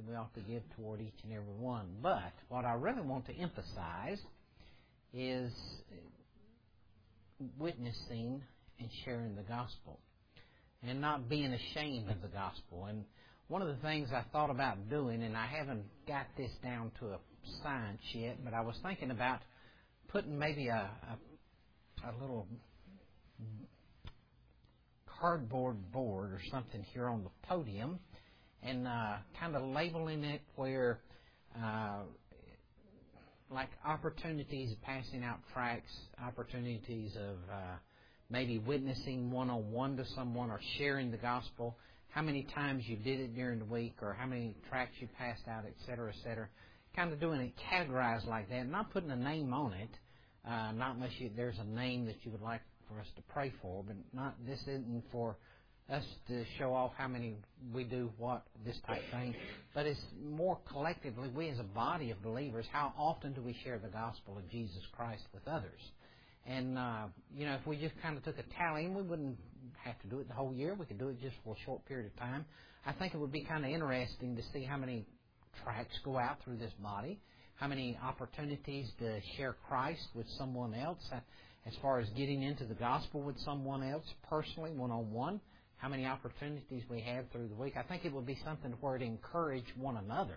that we ought to give toward each and every one. But what I really want to emphasize is witnessing and sharing the gospel and not being ashamed of the gospel. And one of the things I thought about doing, and I haven't got this down to a science yet, but I was thinking about putting maybe a little cardboard board or something here on the podium and kind of labeling it where like opportunities of passing out tracts, opportunities of maybe witnessing one-on-one to someone or sharing the gospel, how many times you did it during the week or how many tracts you passed out, et cetera, kind of doing it categorized like that, not putting a name on it, not unless there's a name that you would like for us to pray for, but this isn't for us to show off how many we do what, this type thing, but it's more collectively, we as a body of believers, how often do we share the gospel of Jesus Christ with others? And, if we just kind of took a tally, and we wouldn't have to do it the whole year, we could do it just for a short period of time, I think it would be kind of interesting to see how many tracts go out through this body, how many opportunities to share Christ with someone else, as far as getting into the gospel with someone else personally, one-on-one, how many opportunities we have through the week. I think it would be something where it encourage one another,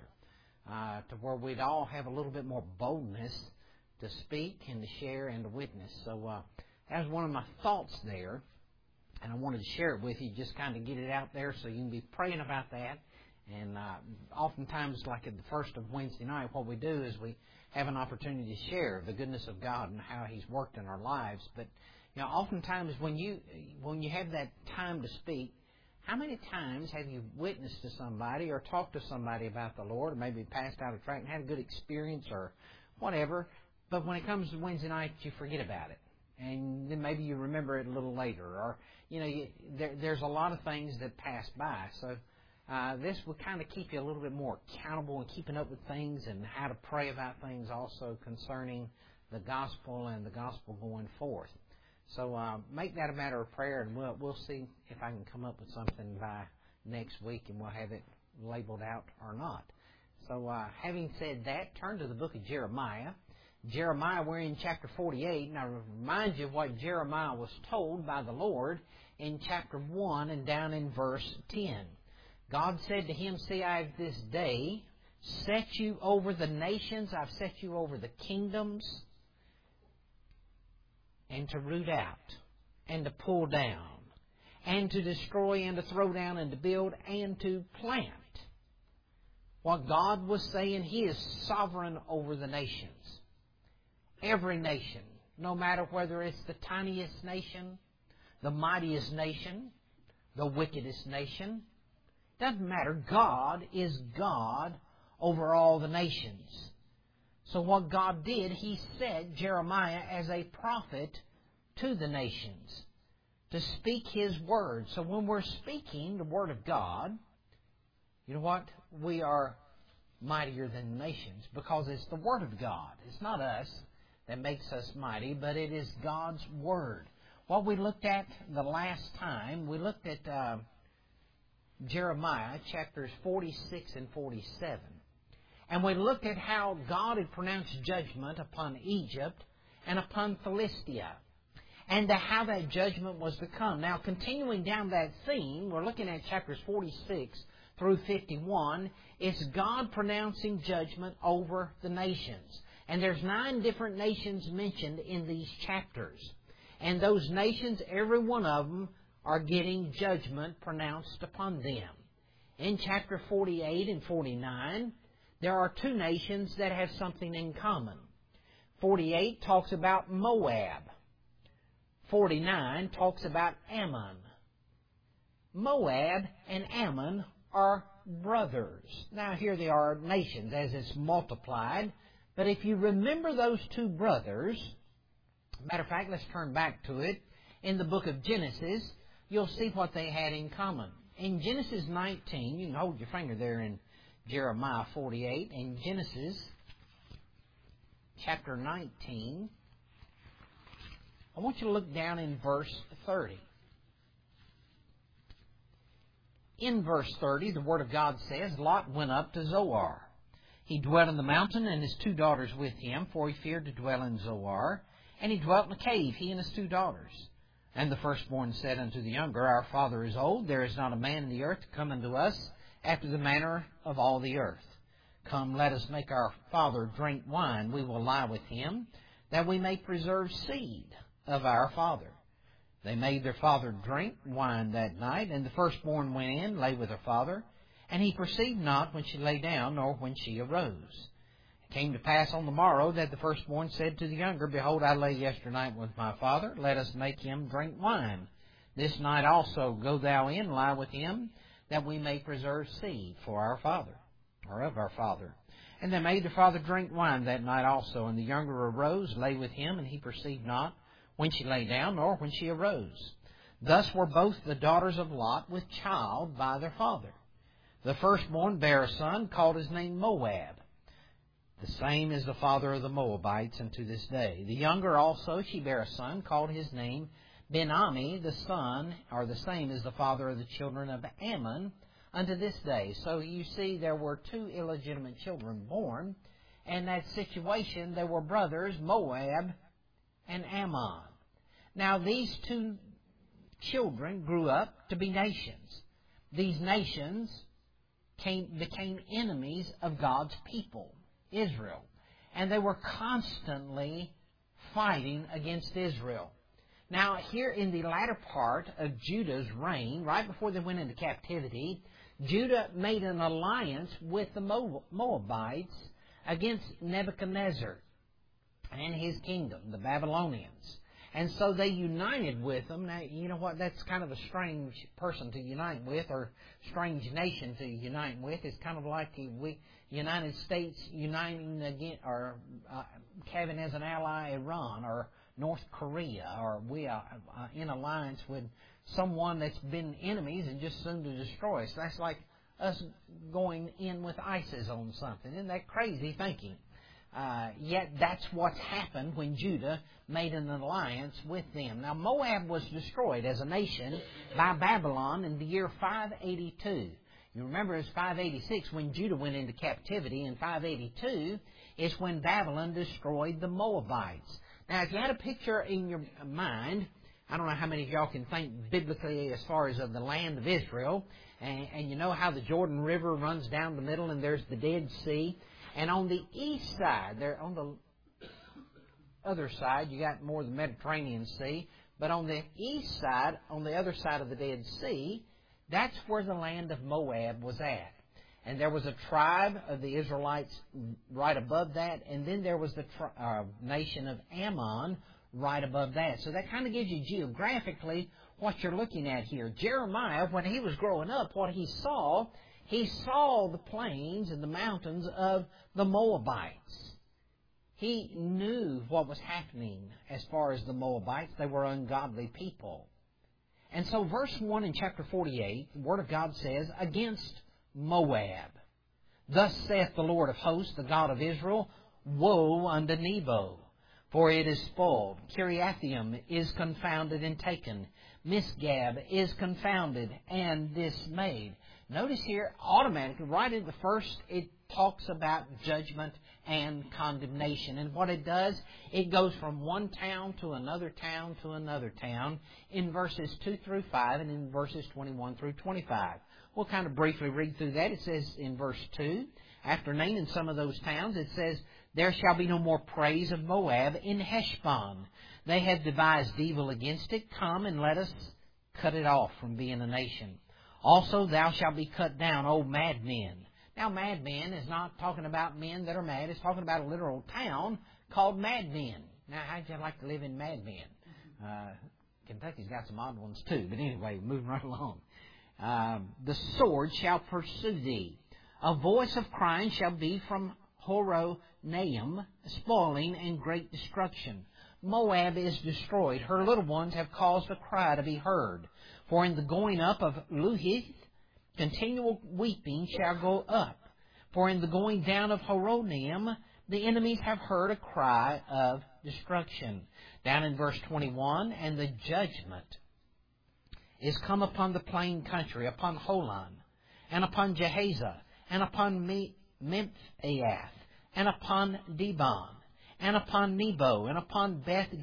to where we'd all have a little bit more boldness to speak and to share and to witness. So that was one of my thoughts there, and I wanted to share it with you, just kind of get it out there so you can be praying about that. And oftentimes, like at the first of Wednesday night, what we do is we have an opportunity to share the goodness of God and how He's worked in our lives. But oftentimes when you have that time to speak, how many times have you witnessed to somebody or talked to somebody about the Lord, or maybe passed out a tract and had a good experience or whatever, but when it comes to Wednesday night, you forget about it, and then maybe you remember it a little later, or there's a lot of things that pass by. So this will kind of keep you a little bit more accountable and keeping up with things and how to pray about things also concerning the gospel and the gospel going forth. So make that a matter of prayer, and we'll see if I can come up with something by next week, and we'll have it labeled out or not. So having said that, turn to the book of Jeremiah. Jeremiah, we're in chapter 48, and I remind you of what Jeremiah was told by the Lord in chapter 1 and down in verse 10. God said to him, "See, I have this day set you over the nations, I've set you over the kingdoms, and to root out, and to pull down, and to destroy, and to throw down, and to build, and to plant." What God was saying, He is sovereign over the nations. Every nation, no matter whether it's the tiniest nation, the mightiest nation, the wickedest nation, doesn't matter. God is God over all the nations. So what God did, He set Jeremiah as a prophet to the nations to speak His word. So when we're speaking the word of God, you know what? We are mightier than the nations because it's the word of God. It's not us that makes us mighty, but it is God's word. What we looked at the last time, we looked at Jeremiah chapters 46 and 47. And we looked at how God had pronounced judgment upon Egypt and upon Philistia, and how that judgment was to come. Now, continuing down that theme, we're looking at chapters 46 through 51. It's God pronouncing judgment over the nations. And there's 9 different nations mentioned in these chapters. And those nations, every one of them, are getting judgment pronounced upon them. In chapter 48 and 49, there are 2 nations that have something in common. 48 talks about Moab. 49 talks about Ammon. Moab and Ammon are brothers. Now here they are nations as it's multiplied. But if you remember those 2 brothers, matter of fact, let's turn back to it. In the book of Genesis, you'll see what they had in common. In Genesis 19, you can hold your finger there in Jeremiah 48. In Genesis chapter 19, I want you to look down in verse 30. In verse 30, the Word of God says, Lot went up to Zoar. He dwelt in the mountain, and his 2 daughters with him, for he feared to dwell in Zoar. And he dwelt in a cave, he and his 2 daughters. And the firstborn said unto the younger, Our father is old, there is not a man in the earth to come unto us after the manner of all the earth. Come, let us make our father drink wine. We will lie with him, that we may preserve seed of our father. They made their father drink wine that night, and the firstborn went in, lay with her father, and he perceived not when she lay down, nor when she arose. It came to pass on the morrow that the firstborn said to the younger, Behold, I lay yesternight with my father, let us make him drink wine. This night also go thou in, lie with him, that we may preserve seed for our father, or of our father. And they made their father drink wine that night also, and the younger arose, lay with him, and he perceived not when she lay down, nor when she arose. Thus were both the daughters of Lot with child by their father. The firstborn bare a son, called his name Moab. The same is the father of the Moabites unto this day. The younger also she bare a son, called his name Ben-Ammi. The son, or the same, is the father of the children of Ammon unto this day. So you see, there were 2 illegitimate children born. In that situation, there were brothers, Moab and Ammon. Now, these 2 children grew up to be nations. These nations became enemies of God's people, Israel. And they were constantly fighting against Israel. Now, here in the latter part of Judah's reign, right before they went into captivity, Judah made an alliance with the Moabites against Nebuchadnezzar and his kingdom, the Babylonians. And so they united with them. Now, you know what? That's kind of a strange person to unite with, or strange nation to unite with. It's kind of like the United States uniting against, or having as an ally Iran or North Korea, or we are in alliance with someone that's been enemies and just soon to destroy us. That's like us going in with ISIS on something. Isn't that crazy thinking? Yet that's what's happened when Judah made an alliance with them. Now, Moab was destroyed as a nation by Babylon in the year 582. You remember, it's 586 when Judah went into captivity, and 582 is when Babylon destroyed the Moabites. Now, if you had a picture in your mind, I don't know how many of y'all can think biblically as far as of the land of Israel, and you know how the Jordan River runs down the middle, and there's the Dead Sea. And on the east side, there on the other side, you got more of the Mediterranean Sea. But on the east side, on the other side of the Dead Sea, that's where the land of Moab was at. And there was a tribe of the Israelites right above that, and then there was the nation of Ammon right above that. So that kind of gives you geographically what you're looking at here. Jeremiah, when he was growing up, what he saw the plains and the mountains of the Moabites. He knew what was happening as far as the Moabites. They were ungodly people. And so verse 1 in chapter 48, the Word of God says, against Moab, thus saith the Lord of hosts, the God of Israel, woe unto Nebo, for it is spoiled. Kiriathaim is confounded and taken. Misgab is confounded and dismayed. Notice here, automatically, right at the first, it talks about judgment and condemnation. And what it does, it goes from one town to another town to another town in verses 2 through 5 and in verses 21 through 25. We'll kind of briefly read through that. It says in verse 2, after naming some of those towns, it says, there shall be no more praise of Moab in Heshbon. They have devised evil against it. Come and let us cut it off from being a nation. Also, thou shalt be cut down, O madmen. Now, madmen is not talking about men that are mad. It's talking about a literal town called Madmen. Now, how'd you like to live in Madmen? Kentucky's got some odd ones too. But anyway, moving right along. The sword shall pursue thee. A voice of crying shall be from Horonaim, spoiling and great destruction. Moab is destroyed. Her little ones have caused a cry to be heard. For in the going up of Luhith, continual weeping shall go up. For in the going down of Horonaim, the enemies have heard a cry of destruction. Down in verse 21, and the judgment is come upon the plain country, upon Holon, and upon Jehaza, and upon Memphiath, and upon Dibon, and upon Nebo, and upon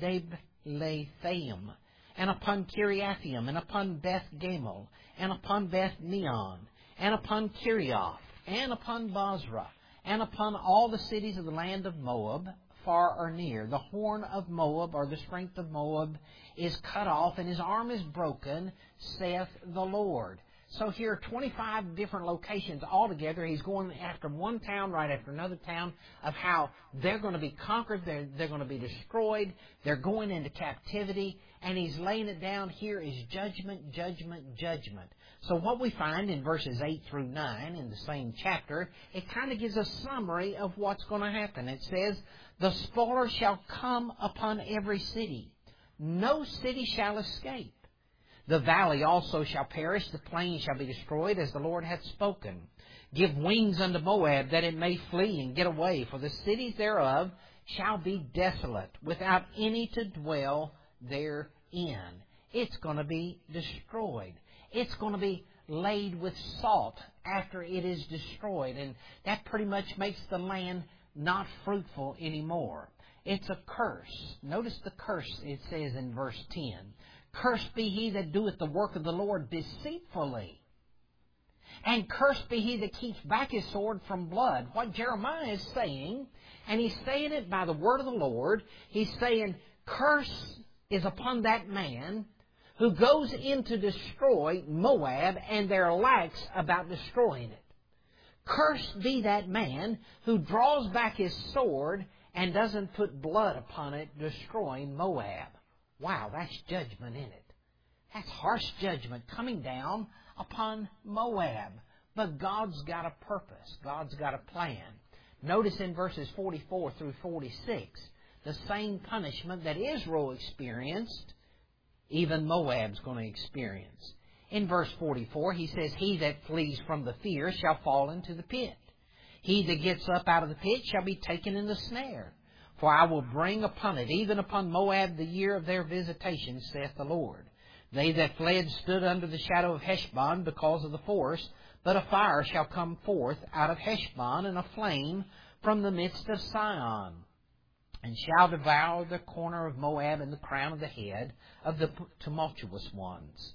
Beth-Dablathaim, and upon Kiriathaim, and upon Beth-Gamel, and upon Beth-Neon, and upon Kirioth, and upon Bozrah, and upon all the cities of the land of Moab, far or near. The horn of Moab, or the strength of Moab, is cut off, and his arm is broken, saith the Lord. So here are 25 different locations altogether. He's going after one town right after another town of how they're going to be conquered, they're going to be destroyed, they're going into captivity, and he's laying it down. Here is judgment, judgment, judgment. So what we find in verses 8 through 9 in the same chapter, it kind of gives a summary of what's going to happen. It says, the spoiler shall come upon every city. No city shall escape. The valley also shall perish, the plain shall be destroyed, as the Lord hath spoken. Give wings unto Moab, that it may flee and get away, for the cities thereof shall be desolate, without any to dwell therein. It's going to be destroyed. It's going to be laid with salt after it is destroyed, and that pretty much makes the land not fruitful anymore. It's a curse. Notice the curse it says in verse 10. Cursed be he that doeth the work of the Lord deceitfully. And cursed be he that keeps back his sword from blood. What Jeremiah is saying, and he's saying it by the word of the Lord, he's saying, curse is upon that man who goes in to destroy Moab, and they're lax about destroying it. Cursed be that man who draws back his sword and doesn't put blood upon it, destroying Moab. Wow, that's judgment in it. That's harsh judgment coming down upon Moab. But God's got a purpose. God's got a plan. Notice in verses 44 through 46, the same punishment that Israel experienced, even Moab's going to experience. In verse 44, he says, he that flees from the fear shall fall into the pit. He that gets up out of the pit shall be taken in the snare. For I will bring upon it, even upon Moab, the year of their visitation, saith the Lord. They that fled stood under the shadow of Heshbon because of the forest, but a fire shall come forth out of Heshbon, and a flame from the midst of Sion, and shall devour the corner of Moab and the crown of the head of the tumultuous ones.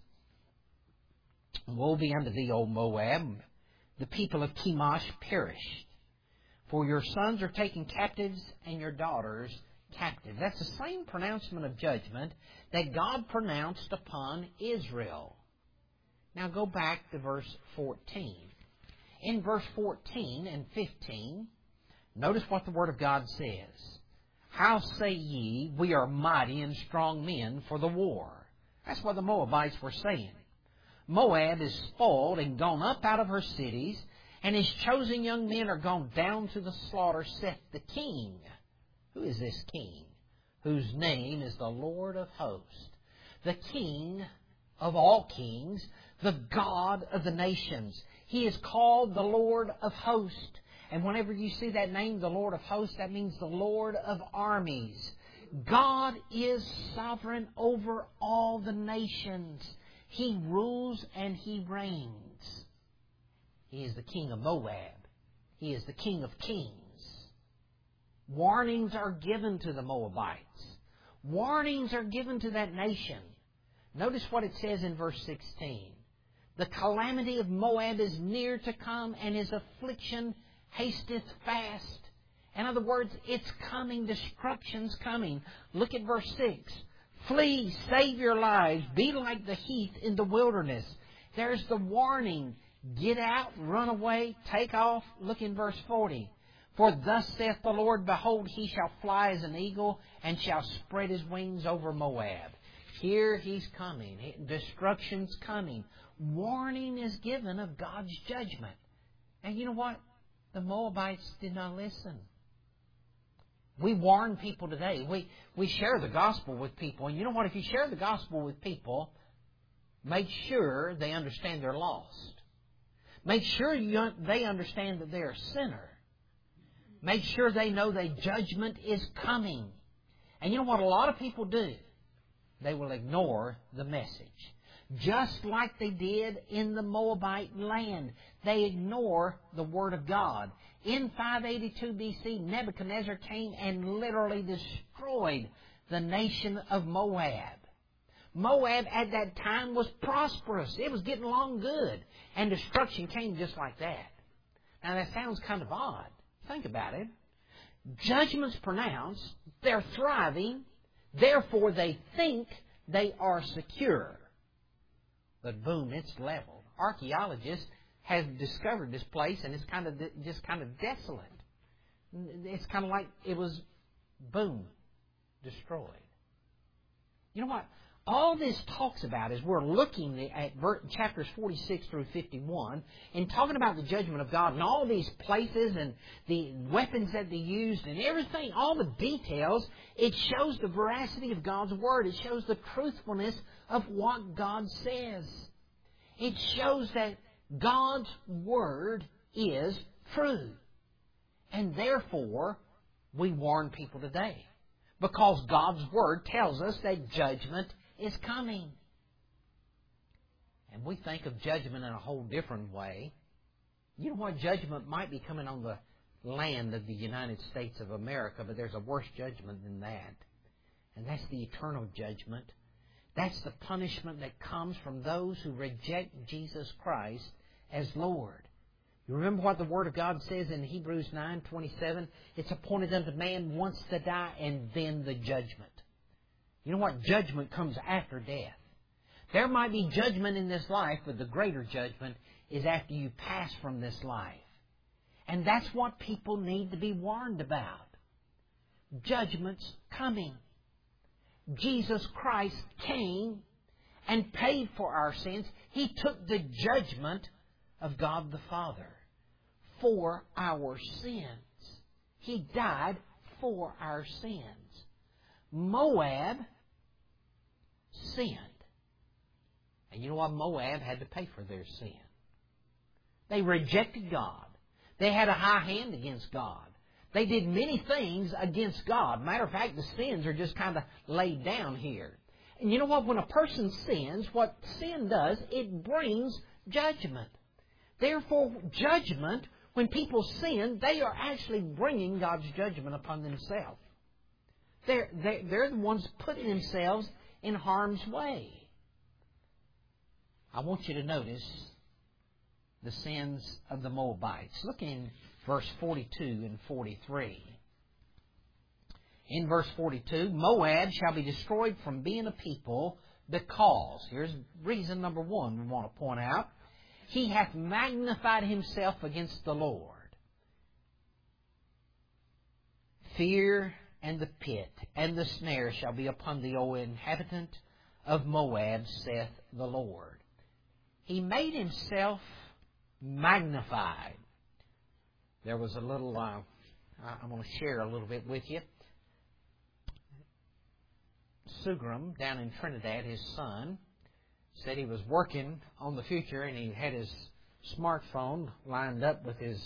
Woe be unto thee, O Moab! The people of Chemosh perished. For your sons are taken captives, and your daughters captive. That's the same pronouncement of judgment that God pronounced upon Israel. Now go back to verse 14. In verse 14 and 15, notice what the Word of God says. How say ye, we are mighty and strong men for the war? That's what the Moabites were saying. Moab is spoiled and gone up out of her cities, and his chosen young men are gone down to the slaughter, saith the King. Who is this King? Whose name is the Lord of hosts, the King of all kings, the God of the nations. He is called the Lord of hosts. And whenever you see that name, the Lord of hosts, that means the Lord of armies. God is sovereign over all the nations. He rules and He reigns. He is the King of Moab. He is the King of kings. Warnings are given to the Moabites. Warnings are given to that nation. Notice what it says in verse 16. The calamity of Moab is near to come, and his affliction hasteth fast. In other words, it's coming. Destruction's coming. Look at verse 6. Flee, save your lives, be like the heath in the wilderness. There's the warning. Get out, run away, take off. Look in verse 40. For thus saith the Lord, behold, he shall fly as an eagle, and shall spread his wings over Moab. Here he's coming. Destruction's coming. Warning is given of God's judgment. And you know what? The Moabites did not listen. We warn people today. We share the gospel with people. And you know what? If you share the gospel with people, make sure they understand they're lost. Make sure they understand that they're a sinner. Make sure they know that judgment is coming. And you know what a lot of people do? They will ignore the message. just like they did in the Moabite land. They ignore the Word of God. In 582 BC, Nebuchadnezzar came and literally destroyed the nation of Moab. Moab at that time was prosperous. It was getting along good. And destruction came just like that. Now that sounds kind of odd. Think about it. Judgment's pronounced. They're thriving. Therefore they think they are secure. But boom, it's leveled. Archaeologists have discovered this place, and it's just kind of desolate. It's kind of like it was, boom, destroyed. You know what? All this talks about is we're looking at chapters 46 through 51 and talking about the judgment of God and all these places and the weapons that they used and everything, all the details. It shows the veracity of God's Word. It shows the truthfulness of what God says. It shows that God's Word is true. And therefore, we warn people today. Because God's Word tells us that judgment is coming. And we think of judgment in a whole different way. You know what? Judgment might be coming on the land of the United States of America, but there's a worse judgment than that. And that's the eternal judgment. That's the punishment that comes from those who reject Jesus Christ as Lord. You remember what the Word of God says in Hebrews 9:27? It's appointed unto man once to die and then the judgment. You know what? Judgment comes after death. There might be judgment in this life, but the greater judgment is after you pass from this life. And that's what people need to be warned about. Judgment's coming. Jesus Christ came and paid for our sins. He took the judgment of God the Father for our sins. He died for our sins. Moab sinned. And you know what? Moab had to pay for their sin. They rejected God. They had a high hand against God. They did many things against God. Matter of fact, the sins are just kind of laid down here. And you know what? When a person sins, what sin does, it brings judgment. Therefore, judgment, when people sin, they are actually bringing God's judgment upon themselves. They're the ones putting themselves in harm's way. I want you to notice the sins of the Moabites. Look in verse 42 and 43. In verse 42, Moab shall be destroyed from being a people because, here's reason number one we want to point out, he hath magnified himself against the Lord. Fear and the pit and the snare shall be upon thee, O inhabitant of Moab, saith the Lord. He made himself magnified. There was a little, I'm going to share a little bit with you. Sugram, down in Trinidad, his son, said he was working on the future and he had his smartphone lined up with his,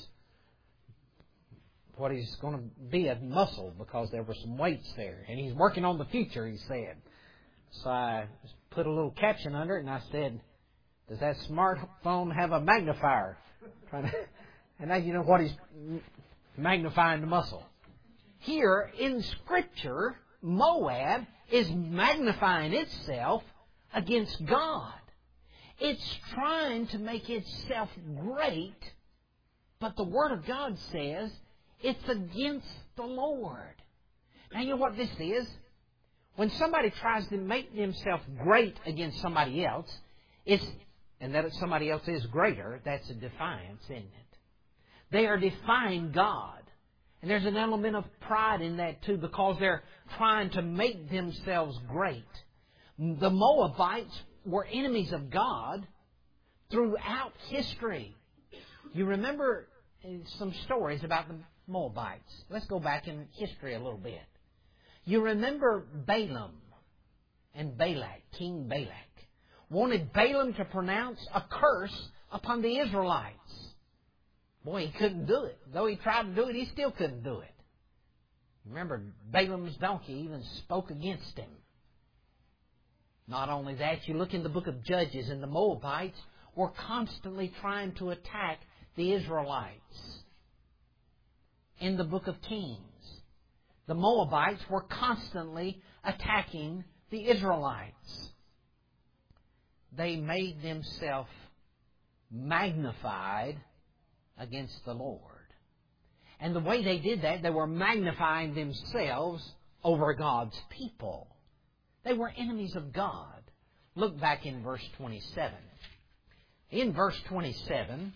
what he's going to be a muscle because there were some weights there. And he's working on the future, he said. So I put a little caption under it and I said, does that smartphone have a magnifier? And now you know what he's magnifying the muscle. Here in Scripture, Moab is magnifying itself against God. It's trying to make itself great, but the Word of God says it's against the Lord. Now you know what this is? When somebody tries to make themselves great against somebody else, and that somebody else is greater, that's a defiance, isn't it? They are defying God. And there's an element of pride in that too, because they're trying to make themselves great. The Moabites were enemies of God throughout history. You remember some stories about the Moabites. Let's go back in history a little bit. You remember Balaam and Balak, King Balak, wanted Balaam to pronounce a curse upon the Israelites. Boy, he couldn't do it. Though he tried to do it, he still couldn't do it. Remember, Balaam's donkey even spoke against him. Not only that, you look in the book of Judges, and the Moabites were constantly trying to attack the Israelites. In the book of Kings, the Moabites were constantly attacking the Israelites. They made themselves magnified against the Lord. And the way they did that, they were magnifying themselves over God's people. They were enemies of God. Look back in verse 27. In verse 27,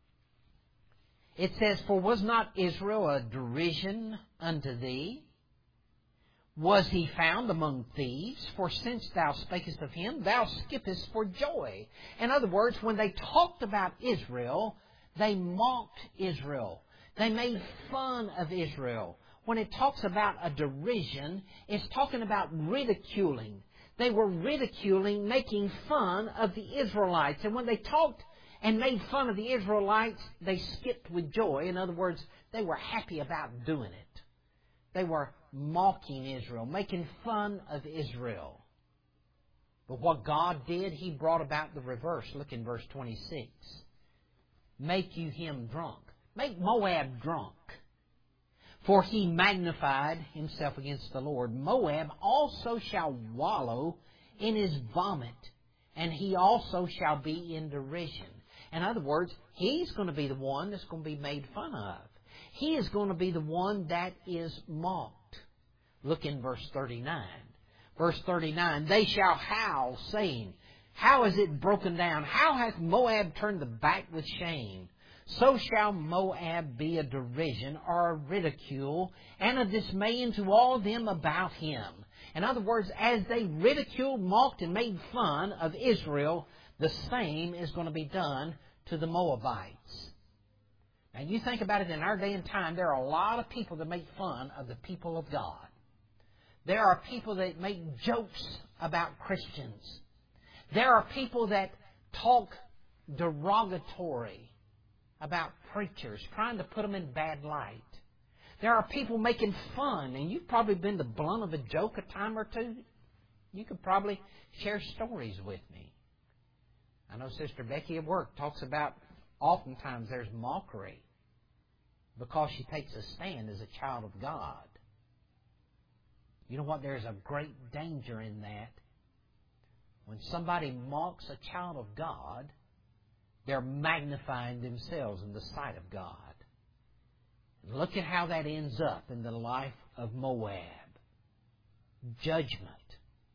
it says, "For was not Israel a derision unto thee? Was he found among thieves? For since thou spakest of him, thou skippest for joy." In other words, when they talked about Israel, they mocked Israel. They made fun of Israel. When it talks about a derision, it's talking about ridiculing. They were ridiculing, making fun of the Israelites. And when they talked and made fun of the Israelites, they skipped with joy. In other words, they were happy about doing it. They were mocking Israel, making fun of Israel. But what God did, He brought about the reverse. Look in verse 26. "Make you him drunk." Make Moab drunk. "For he magnified himself against the Lord. Moab also shall wallow in his vomit, and he also shall be in derision." In other words, he's going to be the one that's going to be made fun of. He is going to be the one that is mocked. Look in verse 39. Verse 39, "They shall howl, saying, How is it broken down? How hath Moab turned the back with shame? So shall Moab be a derision or a ridicule and a dismay unto all them about him." In other words, as they ridiculed, mocked, and made fun of Israel, the same is going to be done to the Moabites. Now you think about it, in our day and time, there are a lot of people that make fun of the people of God. There are people that make jokes about Christians. There are people that talk derogatory about preachers, trying to put them in bad light. There are people making fun, and you've probably been the blunt of a joke a time or two. You could probably share stories with me. I know Sister Becky at work talks about oftentimes there's mockery because she takes a stand as a child of God. You know what? There's a great danger in that. When somebody mocks a child of God, they're magnifying themselves in the sight of God. Look at how that ends up in the life of Moab. Judgment.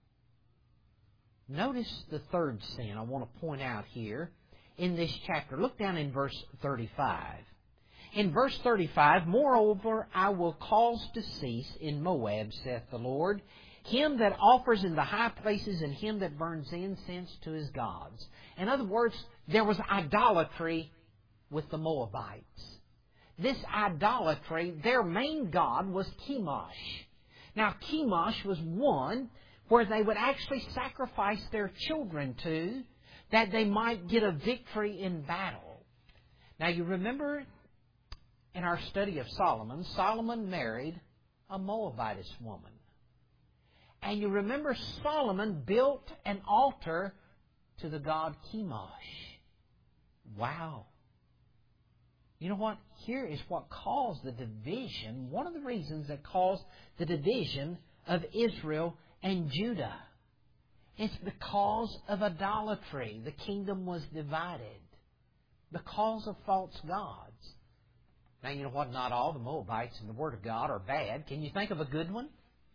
Notice the third sin I want to point out here in this chapter. Look down in verse 35. In verse 35, "Moreover, I will cause to cease in Moab, saith the Lord, him that offers in the high places and him that burns incense to his gods." In other words, there was idolatry with the Moabites. This idolatry, their main god was Chemosh. Now, Chemosh was one where they would actually sacrifice their children to, that they might get a victory in battle. Now, you remember in our study of Solomon, Solomon married a Moabitess woman. And you remember Solomon built an altar to the god Chemosh. Wow. You know what? Here is what caused the division, one of the reasons that caused the division of Israel and Judah. It's because of idolatry. The kingdom was divided because of false gods. Now, you know what? Not all the Moabites in the Word of God are bad. Can you think of a good one?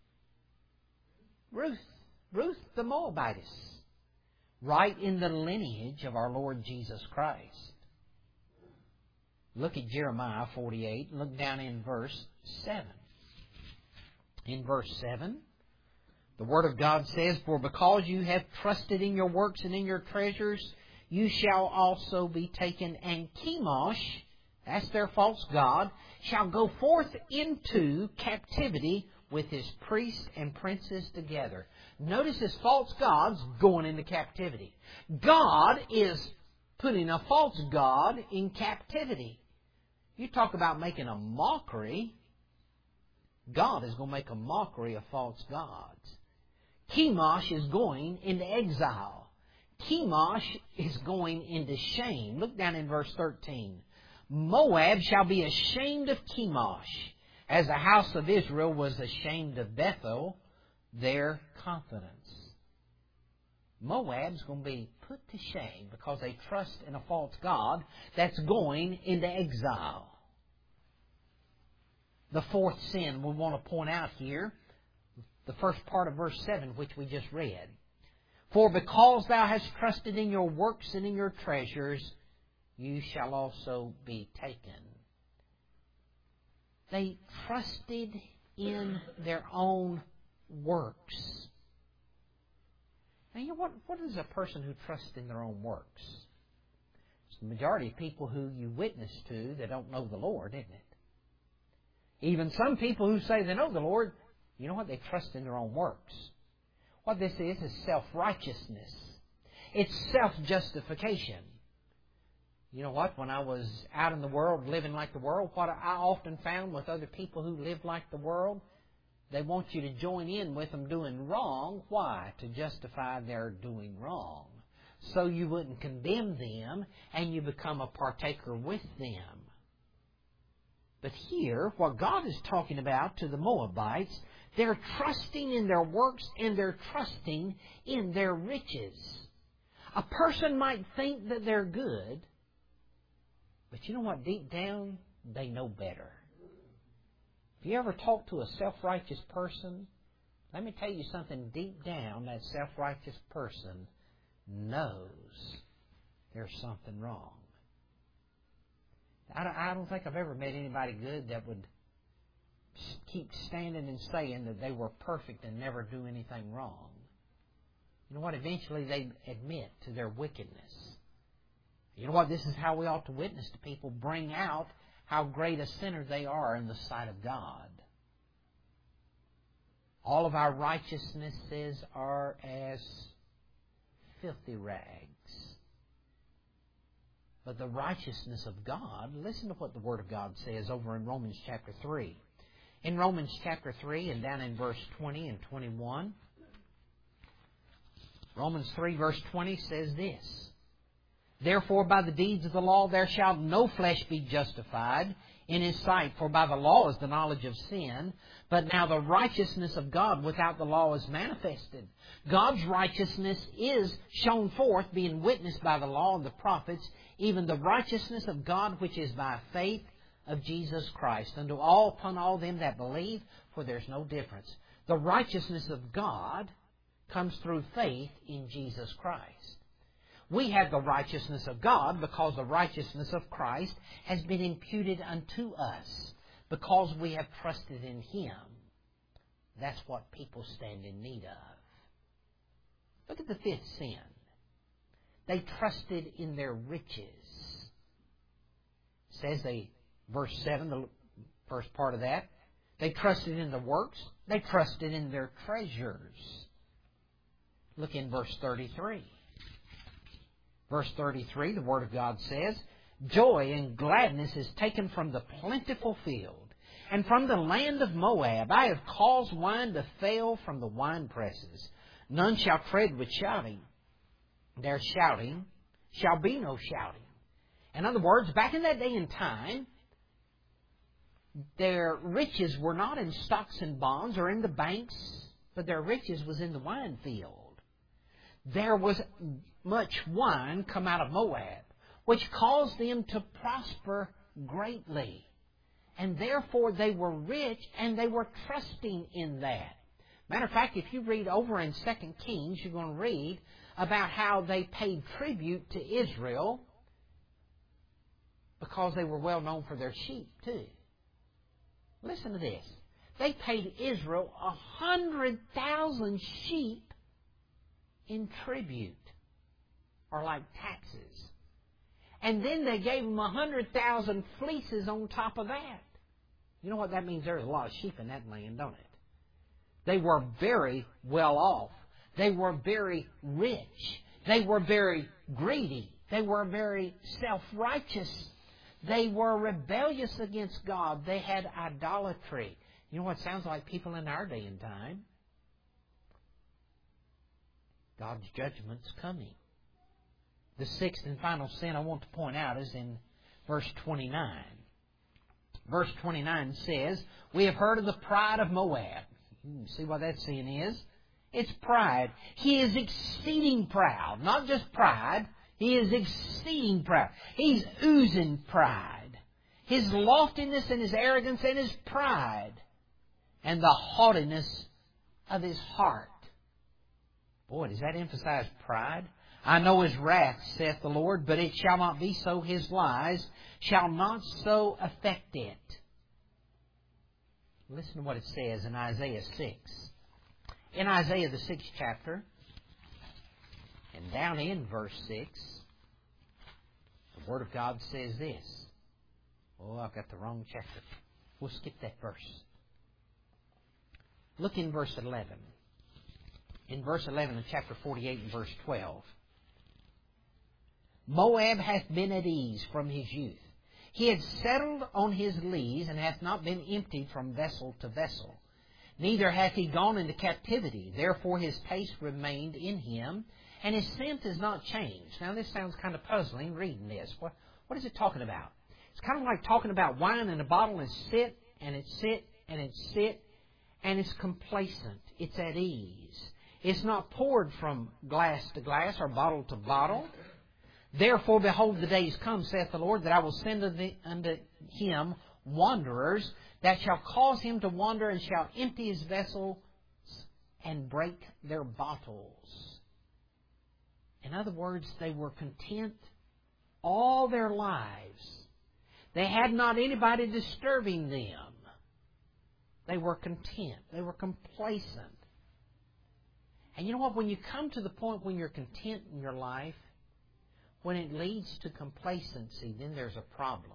Ruth the Moabitess, right in the lineage of our Lord Jesus Christ. Look at Jeremiah 48. Look down in verse 7. In verse 7, the Word of God says, "For because you have trusted in your works and in your treasures, you shall also be taken, and Chemosh," that's their false god, "shall go forth into captivity with his priests and princes together." Notice his false gods going into captivity. God is putting a false god in captivity. You talk about making a mockery. God is going to make a mockery of false gods. Chemosh is going into exile. Chemosh is going into shame. Look down in verse 13. Moab shall be ashamed of Chemosh, as the house of Israel was ashamed of Bethel, their confidence. Moab's going to be put to shame because they trust in a false god that's going into exile. The fourth sin we want to point out here, the first part of verse 7, which we just read. For because thou hast trusted in your works and in your treasures, you shall also be taken. They trusted in their own works. Now, you know, what is a person who trusts in their own works? It's the majority of people who you witness to that don't know the Lord, isn't it? Even some people who say they know the Lord, you know what? They trust in their own works. What this is self-righteousness. It's self-justification. You know what? When I was out in the world living like the world, what I often found with other people who live like the world, they want you to join in with them doing wrong. Why? To justify their doing wrong. So you wouldn't condemn them and you become a partaker with them. But here, what God is talking about to the Moabites, they're trusting in their works and they're trusting in their riches. A person might think that they're good, but you know what? Deep down, they know better. If you ever talk to a self-righteous person, let me tell you something. Deep down, that self-righteous person knows there's something wrong. I don't think I've ever met anybody good that would keep standing and saying that they were perfect and never do anything wrong. You know what? Eventually they admit to their wickedness. You know what? This is how we ought to witness to people. Bring out how great a sinner they are in the sight of God. All of our righteousnesses are as filthy rags. But the righteousness of God, listen to what the Word of God says over in Romans chapter 3. In Romans chapter 3 and down in verse 20 and 21, Romans 3 verse 20 says this. Therefore by the deeds of the law there shall no flesh be justified in his sight, for by the law is the knowledge of sin. But now the righteousness of God without the law is manifested. God's righteousness is shown forth, being witnessed by the law and the prophets, even the righteousness of God which is by faith of Jesus Christ, unto all upon all them that believe, for there's no difference. The righteousness of God comes through faith in Jesus Christ. We have the righteousness of God because the righteousness of Christ has been imputed unto us because we have trusted in Him. That's what people stand in need of. Look at the fifth sin. They trusted in their riches. It says verse 7, the first part of that, they trusted in the works. They trusted in their treasures. Look in verse 33. Verse 33, the Word of God says, Joy and gladness is taken from the plentiful field, and from the land of Moab I have caused wine to fail from the winepresses. None shall tread with shouting. Their shouting shall be no shouting. In other words, back in that day and time, their riches were not in stocks and bonds or in the banks, but their riches was in the wine field. There was much wine come out of Moab, which caused them to prosper greatly. And therefore they were rich and they were trusting in that. Matter of fact, if you read over in 2 Kings, you're going to read about how they paid tribute to Israel because they were well known for their sheep too. Listen to this. They paid Israel 100,000 sheep in tribute, or like taxes. And then they gave them 100,000 fleeces on top of that. You know what that means? There's a lot of sheep in that land, don't it? They were very well off. They were very rich. They were very greedy. They were very self-righteous. They were rebellious against God. They had idolatry. You know what sounds like people in our day and time? God's judgment's coming. The sixth and final sin I want to point out is in verse 29. Verse 29 says, we have heard of the pride of Moab. You see what that sin is? It's pride. He is exceeding proud. Not just pride. He is exceeding proud. He's oozing pride. His loftiness and his arrogance and his pride. And the haughtiness of his heart. Boy, does that emphasize pride? I know his wrath, saith the Lord, but it shall not be so. His lies shall not so affect it. Listen to what it says in Isaiah 6. In Isaiah the 6th chapter, and down in verse 6, the Word of God says this. Oh, I've got the wrong chapter. We'll skip that verse. Look in verse 11. In verse 11 of chapter 48 and verse 12. Moab hath been at ease from his youth. He had settled on his lees, and hath not been emptied from vessel to vessel. Neither hath he gone into captivity. Therefore his pace remained in him, and his scent is not changed. Now this sounds kind of puzzling reading this. What is it talking about? It's kind of like talking about wine in a bottle and sit, and it sit, and it sit, and it's complacent. It's at ease. It's not poured from glass to glass or bottle to bottle. Therefore, behold, the days come, saith the Lord, that I will send unto him wanderers, that shall cause him to wander, and shall empty his vessels and break their bottles. In other words, they were content all their lives. They had not anybody disturbing them. They were content. They were complacent. And you know what? When you come to the point when you're content in your life, when it leads to complacency, then there's a problem.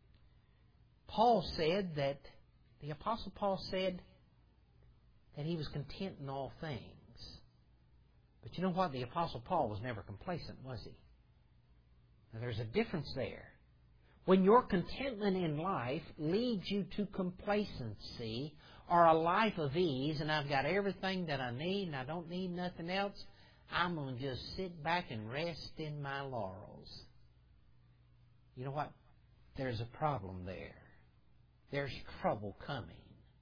The Apostle Paul said that he was content in all things. But you know what? The Apostle Paul was never complacent, was he? Now, there's a difference there. When your contentment in life leads you to complacency or a life of ease, and I've got everything that I need and I don't need nothing else, I'm going to just sit back and rest in my laurels. You know what? There's a problem there. There's trouble coming.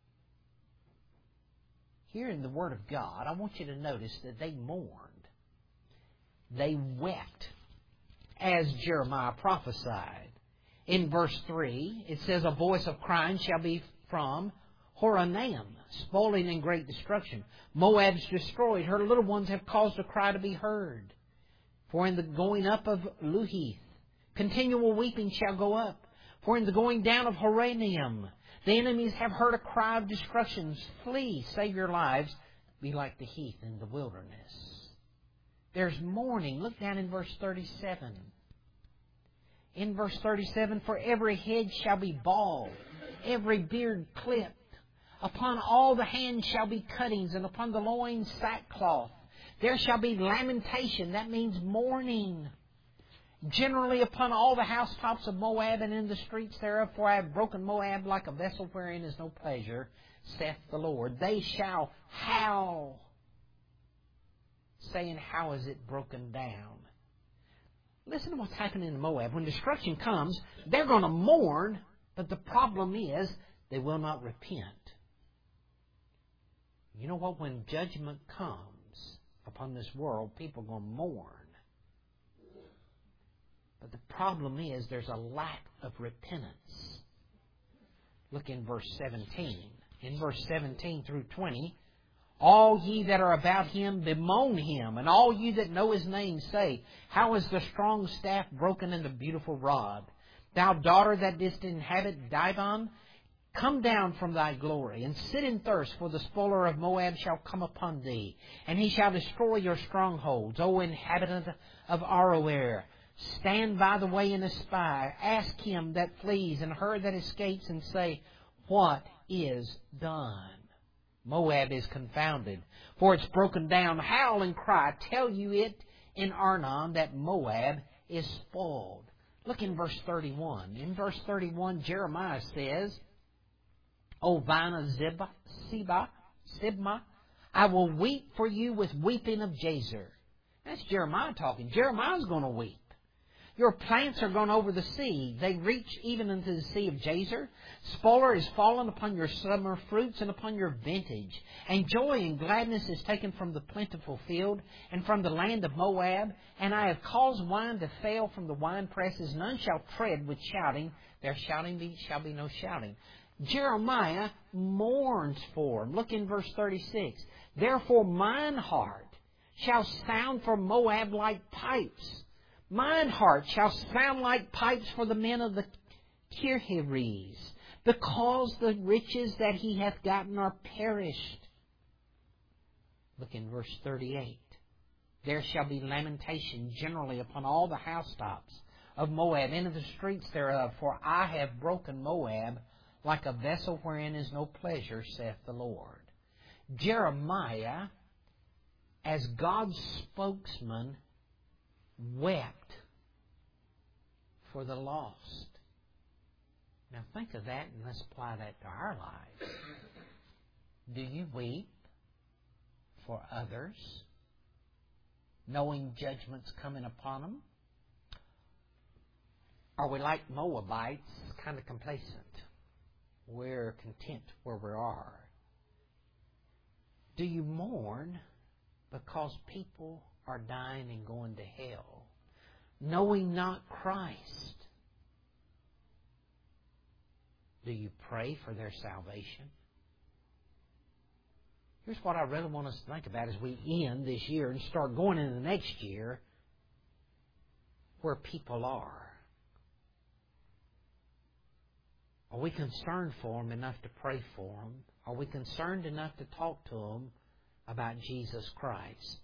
Here in the Word of God, I want you to notice that they mourned. They wept, as Jeremiah prophesied. In verse 3, it says, a voice of crying shall be from Horonaim, spoiling and great destruction. Moab's destroyed. Her little ones have caused a cry to be heard. For in the going up of Luhith, continual weeping shall go up. For in the going down of Horonaim, the enemies have heard a cry of destruction. Flee, save your lives, be like the heath in the wilderness. There's mourning. Look down in verse 37. In verse 37, for every head shall be bald, every beard clipped. Upon all the hands shall be cuttings, and upon the loins sackcloth. There shall be lamentation. That means mourning. Generally upon all the housetops of Moab and in the streets thereof, for I have broken Moab like a vessel wherein is no pleasure, saith the Lord. They shall howl, saying, how is it broken down? Listen to what's happening in Moab. When destruction comes, they're going to mourn, but the problem is they will not repent. You know what? When judgment comes upon this world, people are going to mourn. But the problem is there's a lack of repentance. Look in verse 17. In verse 17 through 20, all ye that are about him bemoan him, and all ye that know his name say, how is the strong staff broken and the beautiful rod? Thou daughter that didst inhabit Dibon, come down from thy glory, and sit in thirst, for the spoiler of Moab shall come upon thee, and he shall destroy your strongholds, O inhabitant of Aroer. Stand by the way and espy. Ask him that flees and her that escapes, and say, what is done? Moab is confounded, for it's broken down. Howl and cry. Tell you it in Arnon that Moab is spoiled. Look in verse 31. In verse 31, Jeremiah says, O vine of Sibmah, I will weep for you with weeping of Jazer. That's Jeremiah talking. Jeremiah's going to weep. Your plants are gone over the sea. They reach even into the sea of Jazer. Spoiler is fallen upon your summer fruits and upon your vintage. And joy and gladness is taken from the plentiful field and from the land of Moab. And I have caused wine to fail from the wine presses. None shall tread with shouting. There shall be no shouting. Jeremiah mourns for him. Look in verse 36. Therefore mine heart shall sound for Moab like pipes. Mine heart shall sound like pipes for the men of the Kirhiris, because the riches that he hath gotten are perished. Look in verse 38. There shall be lamentation generally upon all the housetops of Moab, and in the streets thereof, for I have broken Moab like a vessel wherein is no pleasure, saith the Lord. Jeremiah, as God's spokesman, wept for the lost. Now think of that and let's apply that to our lives. Do you weep for others, knowing judgment's coming upon them? Are we like Moabites, kind of complacent? We're content where we are. Do you mourn because people are dying and going to hell, knowing not Christ? Do you pray for their salvation? Here's what I really want us to think about as we end this year and start going into the next year, where people are. Are we concerned for them enough to pray for them? Are we concerned enough to talk to them about Jesus Christ?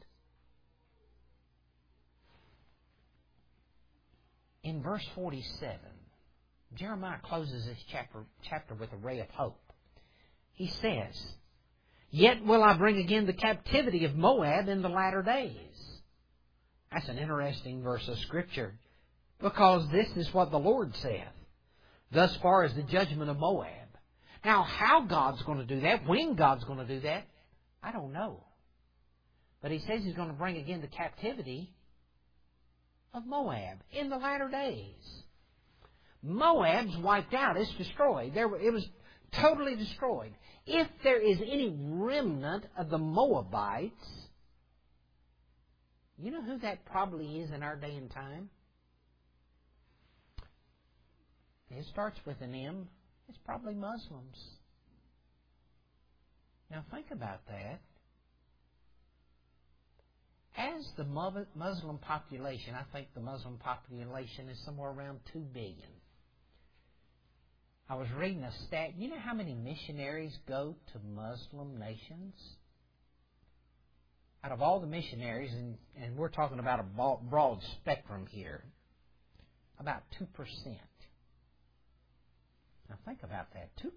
In verse 47, Jeremiah closes this chapter with a ray of hope. He says, Yet will I bring again the captivity of Moab in the latter days. That's an interesting verse of Scripture, because this is what the Lord saith. Thus far as the judgment of Moab. Now, how God's going to do that, when God's going to do that, I don't know. But He says He's going to bring again the captivity of Moab in the latter days. Moab's wiped out. It's destroyed. It was totally destroyed. If there is any remnant of the Moabites, you know who that probably is in our day and time? It starts with an M. It's probably Muslims. Now think about that. As the Muslim population, I think the Muslim population is somewhere around 2 billion. I was reading a stat. You know how many missionaries go to Muslim nations? Out of all the missionaries, and we're talking about a broad spectrum here, about 2%. Now think about that, 2%.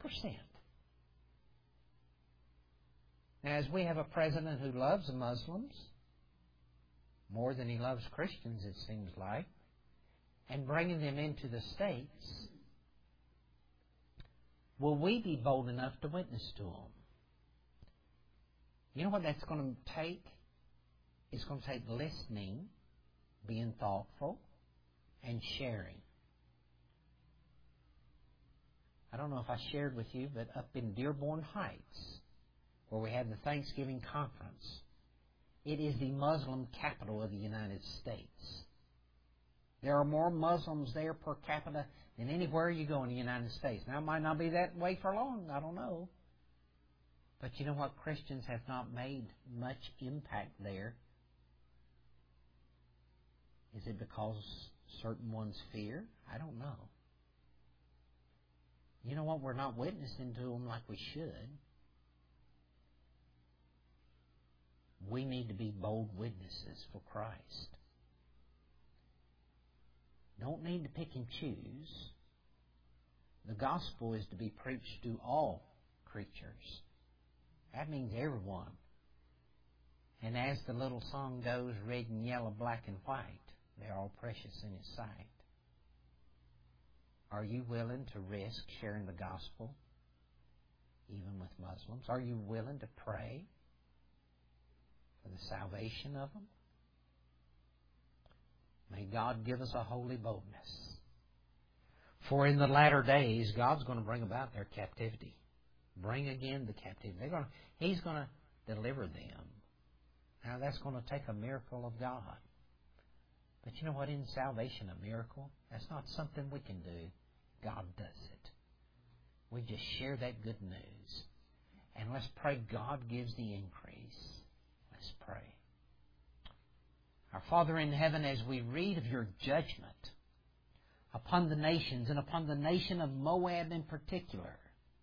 Now, as we have a president who loves the Muslims more than he loves Christians, it seems like, and bringing them into the States, will we be bold enough to witness to them? You know what that's going to take? It's going to take listening, being thoughtful, and sharing. I don't know if I shared with you, but up in Dearborn Heights, where we had the Thanksgiving conference, it is the Muslim capital of the United States. There are more Muslims there per capita than anywhere you go in the United States. Now, it might not be that way for long, I don't know. But you know what? Christians have not made much impact there. Is it because certain ones fear? I don't know. You know what? We're not witnessing to them like we should. We need to be bold witnesses for Christ. Don't need to pick and choose. The gospel is to be preached to all creatures. That means everyone. And as the little song goes, red and yellow, black and white, they're all precious in His sight. Are you willing to risk sharing the gospel, even with Muslims? Are you willing to pray for the salvation of them? May God give us a holy boldness. For in the latter days, God's going to bring about their captivity. Bring again the captivity. He's going to deliver them. Now that's going to take a miracle of God. But you know what? In salvation, a miracle, that's not something we can do. God does it. We just share that good news. And let's pray God gives the increase. Let's pray. Our Father in heaven, as we read of your judgment upon the nations and upon the nation of Moab in particular,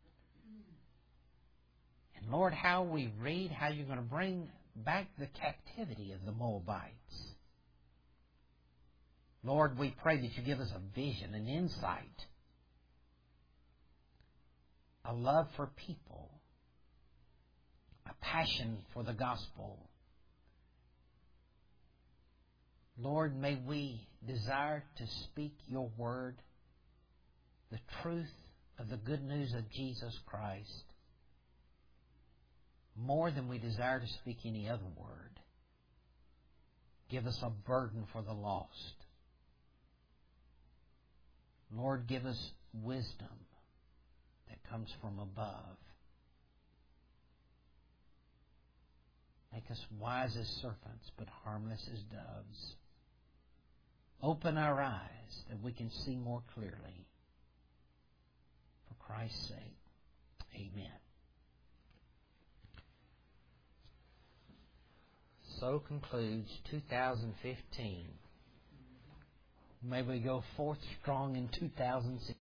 and Lord, how we read how you're going to bring back the captivity of the Moabites. Lord, we pray that you give us a vision, an insight, a love for people, a passion for the gospel. Lord, may we desire to speak your word, the truth of the good news of Jesus Christ, more than we desire to speak any other word. Give us a burden for the lost. Lord, give us wisdom that comes from above. Make us wise as serpents, but harmless as doves. Open our eyes that we can see more clearly. For Christ's sake, amen. So concludes 2015. May we go forth strong in 2016.